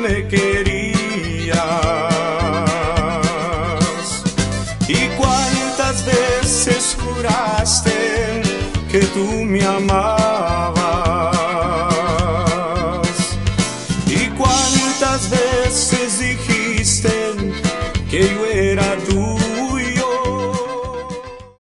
me querías. Y cuántas veces juraste que tú me amabas. Y cuántas veces dijiste que yo era